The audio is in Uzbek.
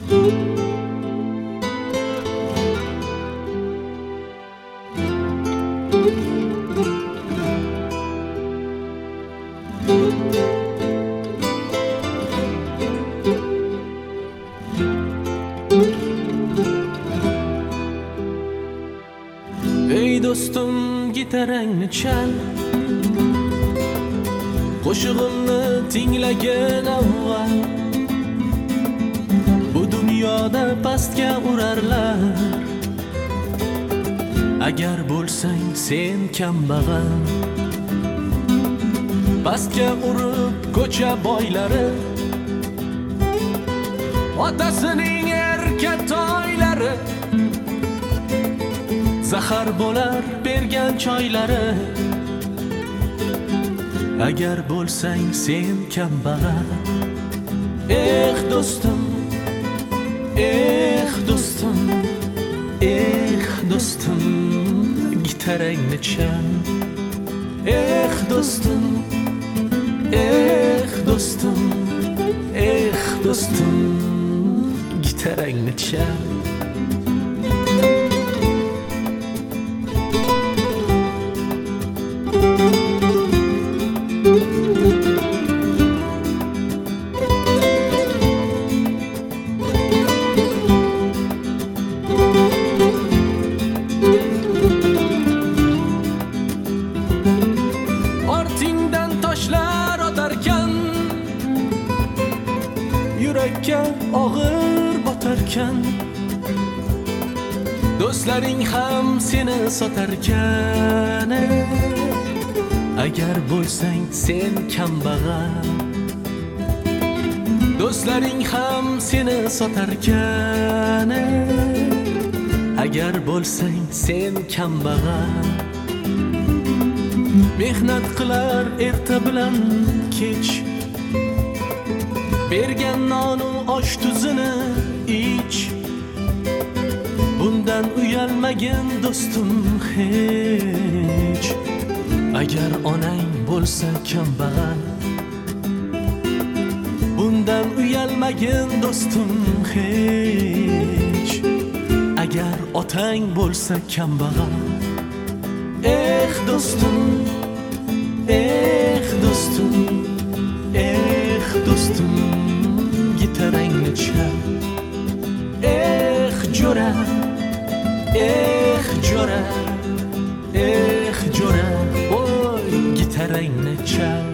Ey do'stim, gitarangni chal, qo'shig'imni tinglagin avval. Bu dunyoda pastga urarlar, agar bo'lsang sen kambag'al. Pastga urib ko'cha boylari, otasining erka toylari, zahar bo'lar bergan choylari. Agar bo'lsang sen kambag'al. Do'stim, do'stim, do'stim, gitarangni chal. Do'stim, do'stim, do'stim, gitarangni chal. Ortingdan toshlar otarkan, yurakka og'ir botarkan, do'stlaring ham seni sotarkan. Agar bo'lsang sen kambag'al, do'stlaring ham seni sotarkan. Agar bo'lsang sen kambag'al. Mehnat qilar erta bilan kech, bergan nonu osh tuzini ich. Bundan uyalmagin do'stim hech. Agar onang bo'lsa kambag'al, bundan uyalmagin do'stim hech. Agar otang bo'lsa kambag'al. Do'stim, do'stim, do'stim, gitarangni chal. Jo'ra, jo'ra, jo'ra, voy gitarangni chal.